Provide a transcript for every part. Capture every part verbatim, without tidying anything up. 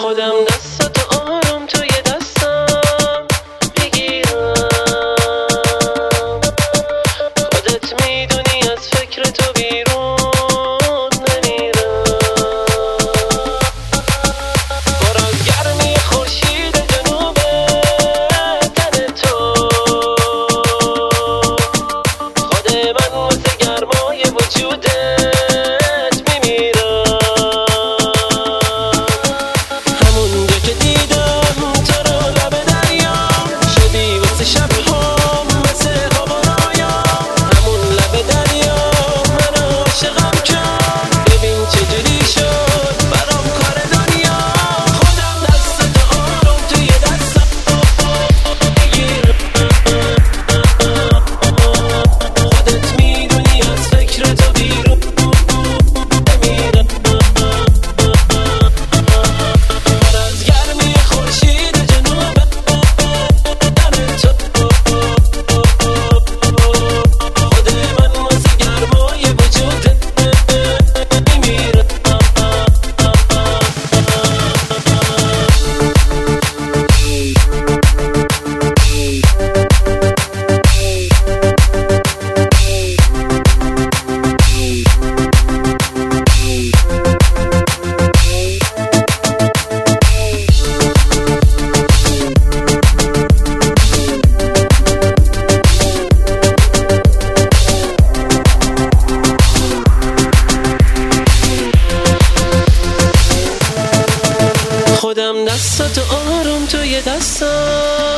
خودم دستاتو آروم توی دستم میگیرم، خودت میدونی از فکر تو بیرون نمیرم. پر از گرمی خورشید جنوب تن تو، خود من واسه گرمای وجودت میمیرم. همون جا که دیدم تو رو لب دریا، شدی واسه شبهام مثل هوانایا. همون لب دریا منو عاشقم کرد، ببین چجوری شد برام کار دنیا. خودم دستتو آروم توی دستم بگیرم، خودت میدونی از فکر تو بیرون نمیرم. پر از گرمی خورشید جنوب تن تو، خود من واسه گرمای وجودت میمیرم. خودم دستاتو آروم توی دستم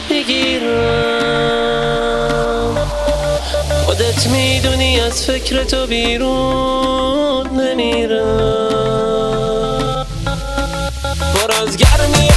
میگیرم، خودت میدونی از فکر تو بیرون نمیرم. پر از گرمی